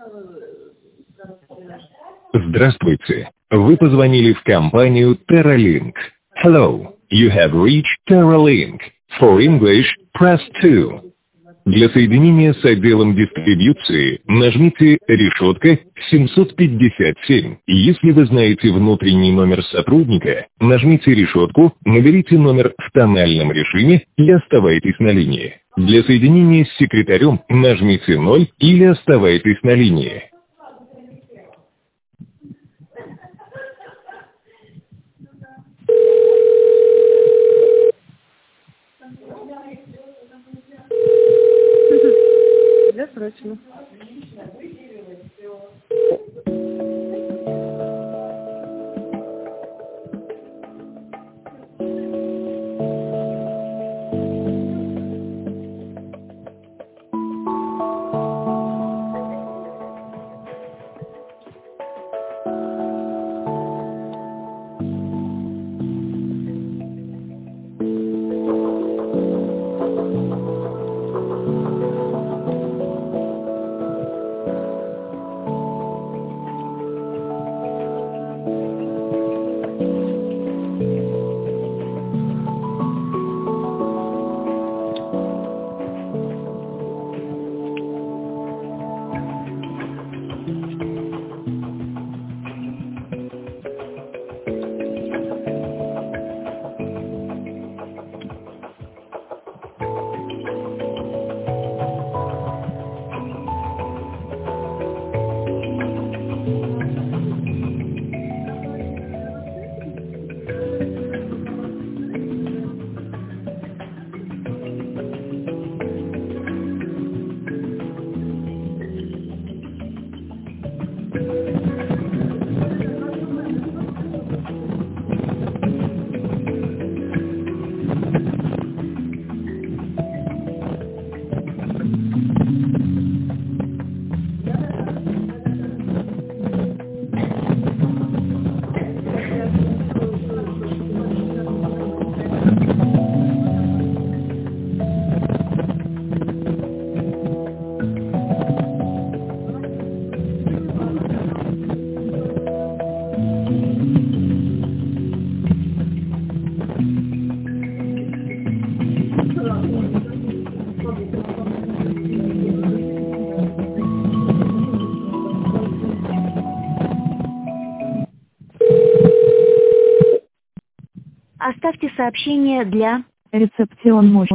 Здравствуйте. Вы позвонили в компанию TerraLink. Hello. You have reached TerraLink. For English, press 2. Для соединения с отделом дистрибьюции нажмите решетка 757. Если вы знаете внутренний номер сотрудника, нажмите решетку, наберите номер в тональном режиме и оставайтесь на линии. Для соединения с секретарем нажмите 0 или оставайтесь на линии. Для срочно. Оставьте сообщение для Рецепцион мощь.